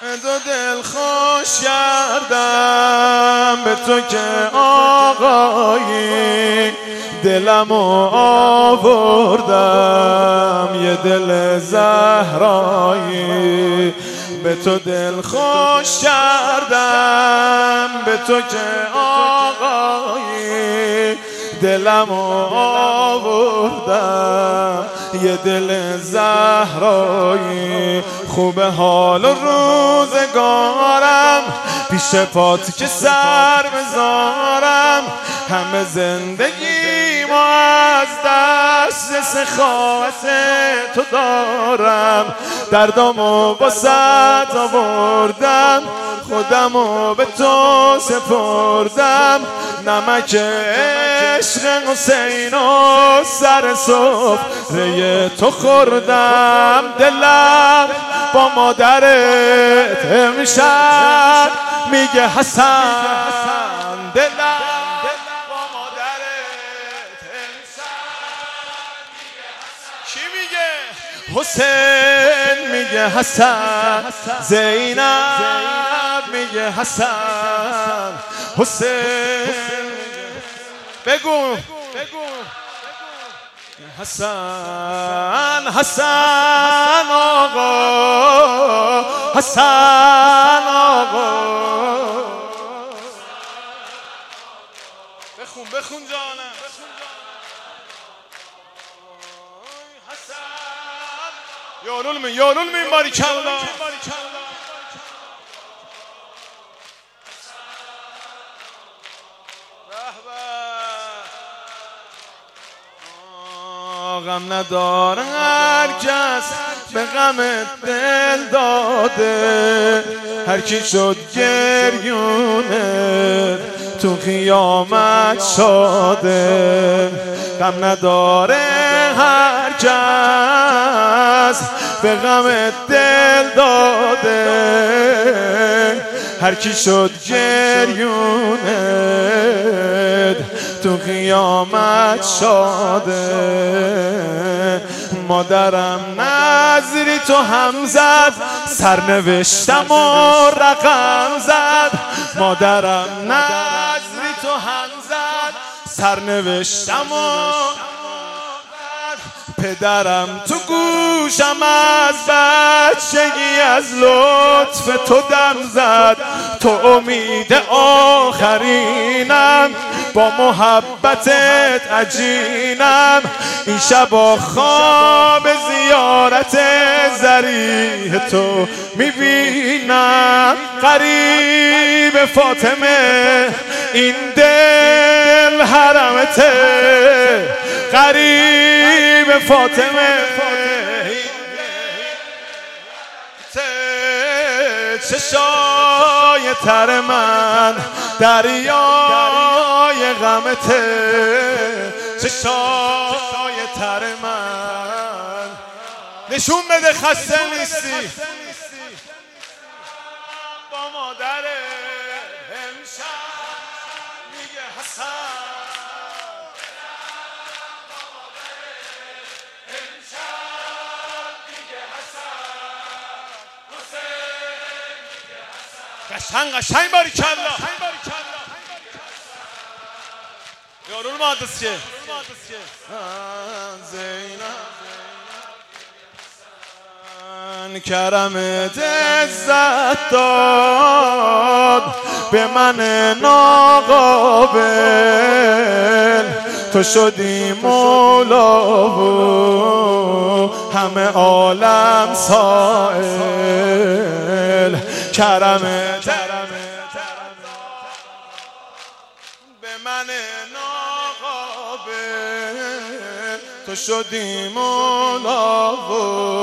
دو دل خوش کردم به تو که آقایی، دلمو آوردم یه دل زهرایی. به تو دل خوش کردم به تو که آقایی، دلمو آوردم یه دل زهرایی. خوبه حال و روزگارم پیش پات که سر بذارم، همه زندگیمو از دست سخاوت تو دارم. دردامو با ست آوردم، خودمو به تو سپردم. نمک عشق حسین و سر سفره تو خوردم. دلم با مادرت امشب میگه حسن، دلم با مادرت امشب میگه حسن. کی میگه؟ حسین میگه حسن، زینب میگه حسن، حسین بگو حسن، حسن آقا، حسن آقا. بخون جانم. حسن یارول می باریکالله. غم نداره هر کس به غم دل داده، هر کی شد گریونه تو قیامت شاده. غم نداره هر کس به غم دل داده، هر کی شد گریونه تو قیامت شاده. مادرم نظری تو هم زد، سرنوشتم و رقم زد. مادرم نظری تو هم زد، سرنوشتم و پدرم تو گوشم از بچگی از لطف تو دم زد. تو امید آخرینم، با محبتت عجینم. این شبا خواب زیارت ضریح تو میبینم. قریب فاطمه این دل حرمته، قریب فاطمه چشای تر من دریای غمته، چشای تر من. نشون بده خسته نیستی. با مادر امشب میگه حسن، قشنگ باریکالله. یارول مادس که زینب کرمت عزت داد به من ناقابل. تو شدی مولا و همه عالم سائل. کرمت به من ناقابل، تو شدی مولا و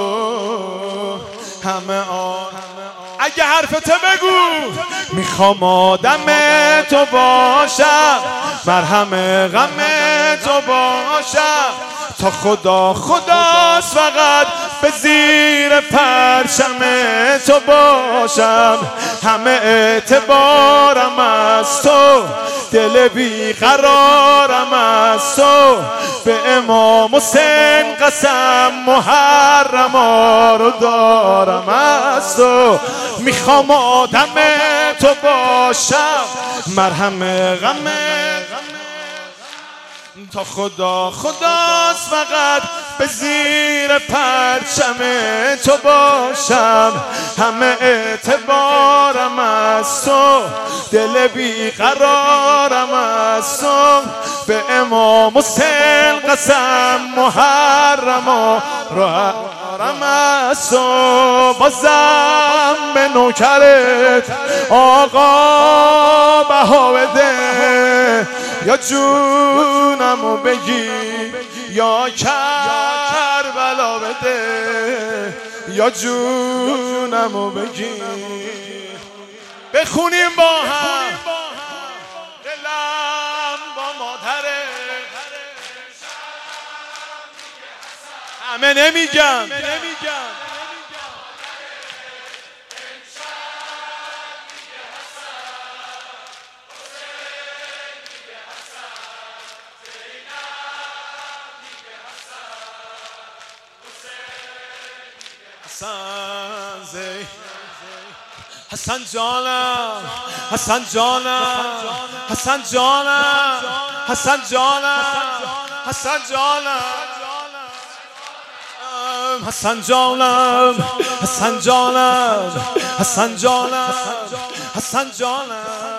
همه اگه حرفتو بگو. میخوام آدم تو باشم، مرهم غم تو باشم. تا خداست فقط به زیر پرچم تو باشم. همه اعتبارم از تو، دل بیقرارم از تو. به امام حسین قسم محرم رو دارم از از تو میخوام آدم تو باشم، مرهم غم تا خداست فقط به زیر پرچم تو باشم. همه اعتبارم از تو، دل بیقرارم از تو، به امام حسین قسم محرم رم از تو. بازم به نوکرت آقا بها بده، یا جونمو بگی یا کربلا بده، یا جونمو بگی. بخونیم با هم دلم با مادره، همه نمیگم حسن جانم، حسن جانم، حسن جانم، حسن جانم، حسن جانم، حسن جانم، حسن جانم، حسن جانم، حسن جانم.